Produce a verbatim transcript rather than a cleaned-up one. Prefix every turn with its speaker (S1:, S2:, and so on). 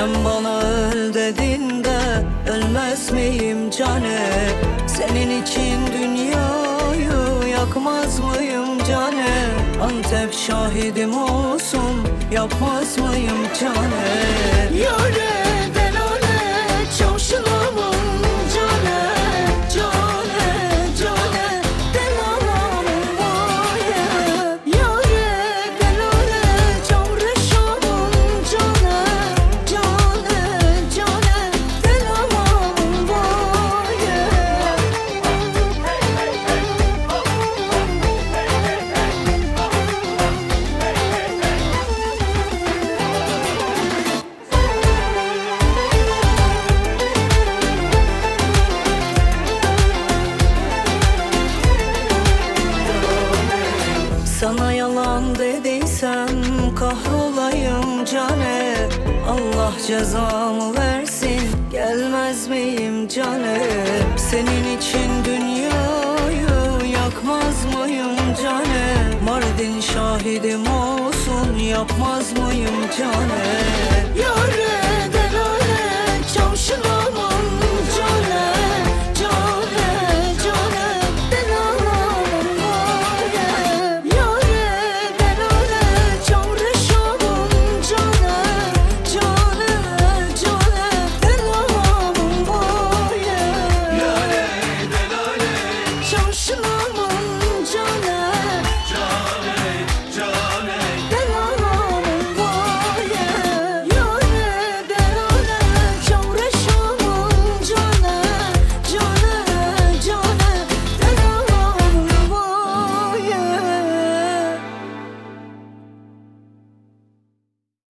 S1: Sen bana öl dedin de ölmez miyim cane? Senin için dünyayı yakmaz mıyım cane? Antep şahidim olsun, yapmaz mıyım cane? Yâre delale çavşılamam cane, cane, cane, delamam vaye. Yâre delale çavreşamam cane, cane, cane, delamam vaye. Sana yalan dediysem kahrolayım cane. Allah cezamı versin, gelmez miyim cane? Senin için dünyayı yakmaz mıyım cane? Mardin şahidim olsun, yapmaz mıyım cane? Yâre